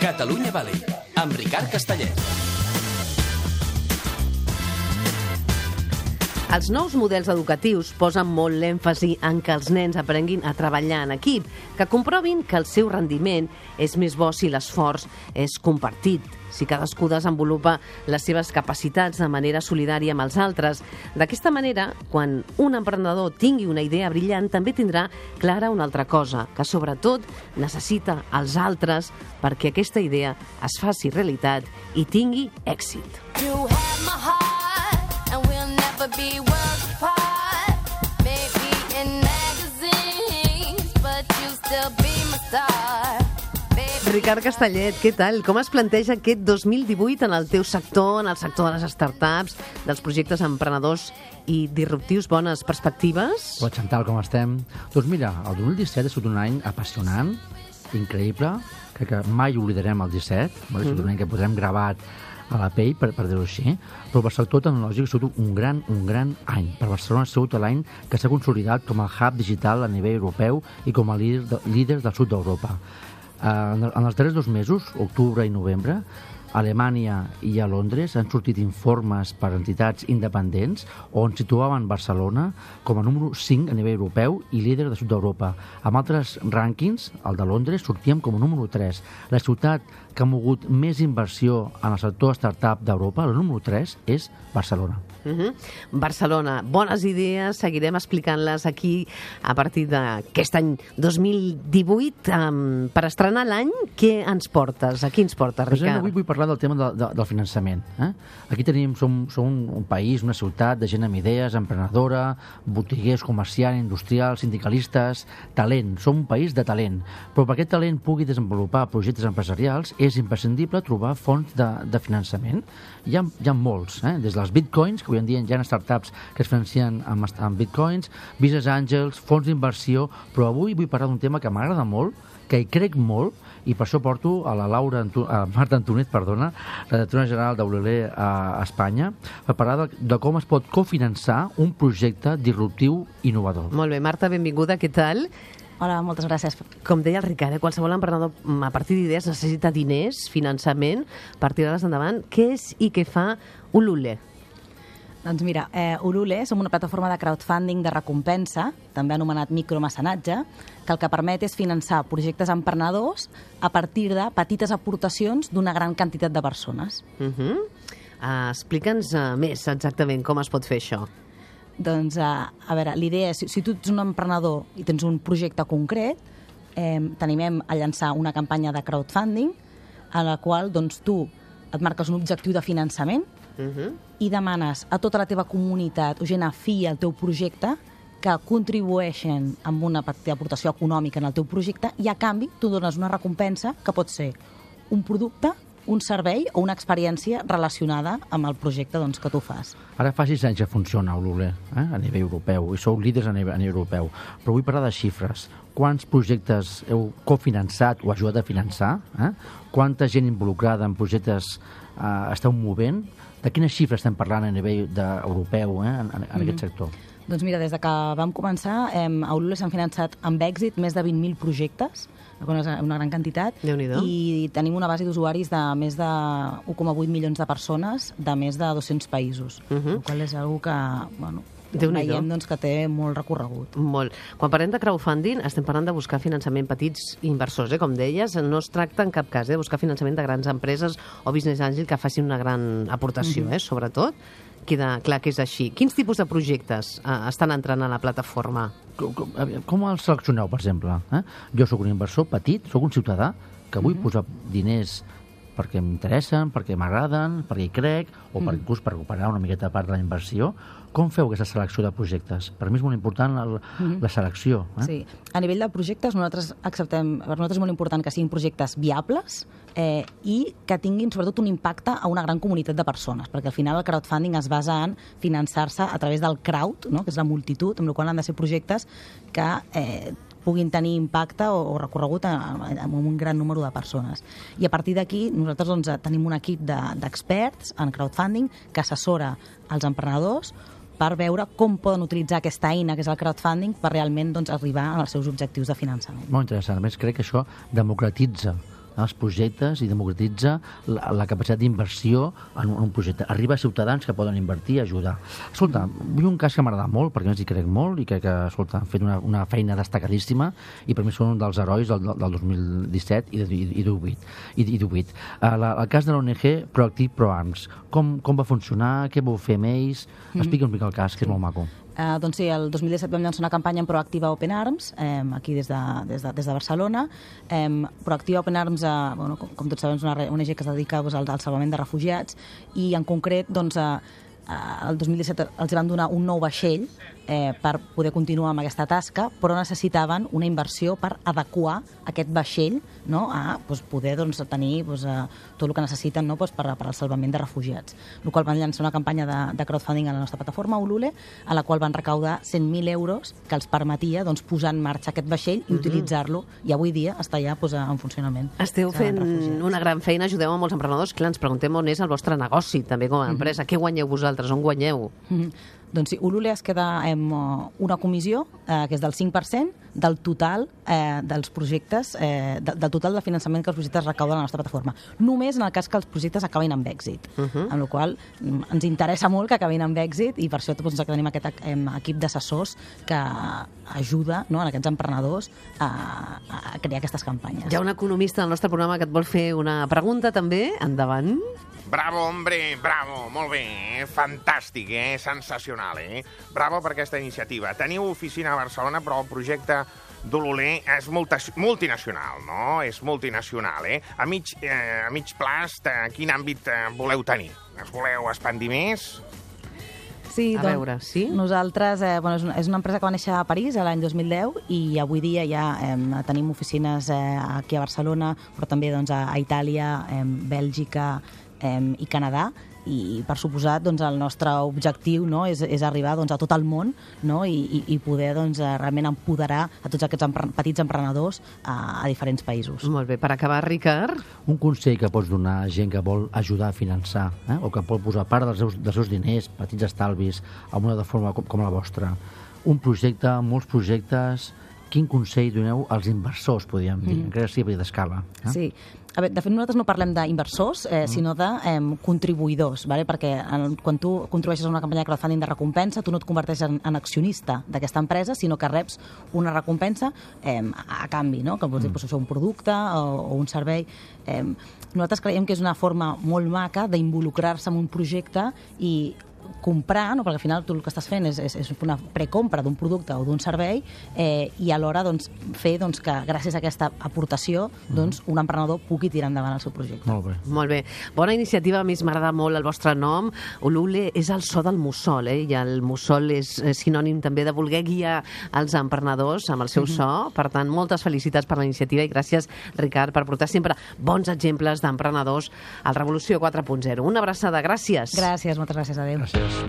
Catalunya Valley, amb Ricard Castellet. Els nous models educatius posen molt l'èmfasi en que els nens aprenguin a treballar en equip, que comprovin que el seu rendiment és més bo si l'esforç és compartit, si cadascú desenvolupa les seves capacitats de manera solidària amb els altres. D'aquesta manera, quan un emprenedor tingui una idea brillant, també tindrà clara una altra cosa, que sobretot necessita els altres perquè aquesta idea es faci realitat i tingui èxit. You have my heart, and we'll never be worlds apart. Maybe in magazines, but you still be my star. Ricard Castellet, què tal? Com es planteja aquest 2018 en el teu sector, en el sector de les startups, dels projectes emprenedors i disruptius? Bones perspectives? Hola, Chantal, com estem? Doncs mira, el 2017 ha sigut un any apassionant, increïble, crec que mai oblidarem el 17, ha sigut un any que podrem gravat a la pell, per dir-ho així, però per sector tecnològic ha sigut un gran any. Per Barcelona ha sigut l'any que s'ha consolidat com a hub digital a nivell europeu i com a líder del sud d'Europa. En els darrers 2 mesos, octubre i novembre, a Alemanya i a Londres han sortit informes per entitats independents on situaven Barcelona com a número 5 a nivell europeu i líder del sud d'Europa. Amb altres rànquings, el de Londres, sortíem com a número 3. La ciutat que ha mogut més inversió en el sector startup d'Europa, el número 3, és Barcelona. Barcelona, bones idees, seguirem explicant-les aquí a partir d'aquest any 2018. Per estrenar l'any, què ens portes? A qui ens portes, Ricard? Avui vull parlar del tema del finançament. Aquí som un país, una ciutat de gent amb idees, emprenedora, botiguers, comerciants, industrials, sindicalistes, talent. Som un país de talent. Però perquè aquest talent pugui desenvolupar projectes empresarials és imprescindible trobar fonts de finançament. Hi ha molts, des dels bitcoins, que avui en dia hi ha startups que es financen amb bitcoins, business angels, fons d'inversió, però avui vull parlar d'un tema que m'agrada molt, que hi crec molt, i per això porto a la Marta Antonet, la directora general d'Aurelé a Espanya, per parlar de com es pot cofinançar un projecte disruptiu innovador. Molt bé, Marta, benvinguda, què tal? Hola, moltes gràcies. Com deia el Ricard, qualsevol emprenedor a partir d'idees necessita diners, finançament, per tirar-les endavant. Què és i què fa Ulule? Doncs mira, Ulule som una plataforma de crowdfunding de recompensa, també anomenat micromecenatge, que el que permet és finançar projectes emprenedors a partir de petites aportacions d'una gran quantitat de persones. Explica'ns més exactament com es pot fer això. Doncs, a veure, l'idea és, si tu ets un emprenedor i tens un projecte concret, t'animem a llançar una campanya de crowdfunding a la qual doncs, tu et marques un objectiu de finançament i demanes a tota la teva comunitat o gent afí al teu projecte que contribueixen amb una petita aportació econòmica en el teu projecte i a canvi tu dones una recompensa que pot ser un producte, un servei o una experiència relacionada amb el projecte que tu fas. Ara fa 6 anys que funciona Ulule a nivell europeu i sou líders a nivell europeu, però vull parlar de xifres. Quants projectes heu cofinançat o ajudat a finançar? Quanta gent involucrada en projectes esteu movent? De quines xifres estem parlant a nivell europeu en aquest sector? Doncs mira, des que vam començar, a Ulule s'han finançat amb èxit més de 20.000 projectes, una gran quantitat, i tenim una base d'usuaris de més de 1,8 milions de persones de més de 200 països, el qual és una que veiem que té molt recorregut. Molt. Quan parlem de crowdfunding, estem parlant de buscar finançament petits inversors, com deies. No es tracta en cap cas de buscar finançament de grans empreses o business angel que facin una gran aportació, sobretot. Queda clar que és així. Quins tipus de projectes estan entrant a la plataforma? Com els seleccioneu, per exemple? Jo sóc un inversor petit, sóc un ciutadà que vull posar diners perquè m'interessen, perquè m'agraden, perquè hi crec, o inclús per recuperar una miqueta part de la inversió. Com feu aquesta selecció de projectes? Per mi és molt important la selecció. Sí. A nivell de projectes, per nosaltres és molt important que siguin projectes viables i que tinguin sobretot un impacte a una gran comunitat de persones, perquè al final el crowdfunding es basa en finançar-se a través del crowd, que és la multitud, amb la qual han de ser projectes que puguin tenir impacte o recorregut amb un gran número de persones. I a partir d'aquí nosaltres tenim un equip d'experts en crowdfunding que assessora els emprenedors per veure com poden utilitzar aquesta eina, que és el crowdfunding, per realment arribar als seus objectius de finançament. Molt interessant. A més, crec que això democratitza els projectes i democratitza la capacitat d'inversió en un projecte. Arriba a ciutadans que poden invertir i ajudar. Escolta, vull un cas que m'agrada molt, perquè a més hi crec molt, i crec que, escolta, han fet una feina destacadíssima, i per mi són un dels herois del 2017 i 18. El cas de l'ONG Proactive ProArms. Com va funcionar? Què vau fer amb ells? Explica un mica el cas, que és molt maco. Doncs sí, el 2017 vam llançar una campanya en Proactiva Open Arms, aquí des de Barcelona. Proactiva Open Arms, com tots sabem, és una ONG que es dedica al salvament de refugiats, i en concret, el 2017 els van donar un nou vaixell per poder continuar amb aquesta tasca, però necessitaven una inversió per adequar aquest vaixell, no, a poder tenir tot el que necessiten, no, per al salvament de refugiats. El qual van llançar una campanya de crowdfunding a la nostra plataforma, Ulule, a la qual van recaudar 100.000 euros que els permetia posar en marxa aquest vaixell i utilitzar-lo, i avui dia està ja en funcionament. Esteu fent una gran feina, ajudeu a molts emprenedors. Clar, ens preguntem on és el vostre negoci, també com a empresa. Què guanyeu vosaltres? On guanyeu? Doncs sí, Ulule es queda amb una comissió que és del 5% del total dels projectes, del total de finançament que els projectes recauden a la nostra plataforma. Només en el cas que els projectes acabin amb èxit. Amb la qual cosa ens interessa molt que acabin amb èxit, i per això tenim aquest equip d'assessors que ajuda, no, a aquests emprenedors a crear aquestes campanyes. Hi ha un economista del nostre programa que et vol fer una pregunta també. Endavant. Bravo, hombre, bravo, molt bé, fantàstic, sensacional, Bravo per aquesta iniciativa. Teniu oficina a Barcelona, però el projecte d'Ulule és multinacional, no? És multinacional, A mig plast, quin àmbit voleu tenir? Es voleu expandir més? Sí, a veure, sí? Nosaltres, és una empresa que va néixer a París l'any 2010, i avui dia ja tenim oficines aquí a Barcelona, però també a Itàlia, Bèlgica i Canadà, i per suposat el nostre objectiu, no, és arribar a tot el món, no, i poder realment empoderar a tots aquests petits emprenedors a diferents països. Molt bé, per acabar, Ricard. Un consell que pots donar a gent que vol ajudar a finançar, o que vol posar part dels seus diners, petits estalvis, en una forma com la vostra. Un projecte, molts projectes. Quin consell doneu als inversors, podríem dir, encara que sigui d'escala? Sí. A veure, de fet, nosaltres no parlem d'inversors, sinó de contribuïdors, perquè quan tu contribueixes a una campanya de crowdfunding de recompensa, tu no et converteixes en accionista d'aquesta empresa, sinó que reps una recompensa a canvi, no? Que pots dir un producte o un servei. Nosaltres creiem que és una forma molt maca d'involucrar-se en un projecte i comprar, no? Perquè al final tu el que estàs fent és una precompra d'un producte o d'un servei, i alhora fer que gràcies a aquesta aportació un emprenedor pugui tirar endavant el seu projecte. Molt bé. Molt bé. Bona iniciativa. A mi m'agrada molt el vostre nom. Ulule és el so del mussol, i el mussol és sinònim també de voler guiar els emprenedors amb el seu so. Per tant, moltes felicitats per la iniciativa, i gràcies, Ricard, per portar sempre bons exemples d'emprenedors al Revolució 4.0. Una abraçada. Gràcies. Gràcies, moltes gràcies. Adéu. Gràcies.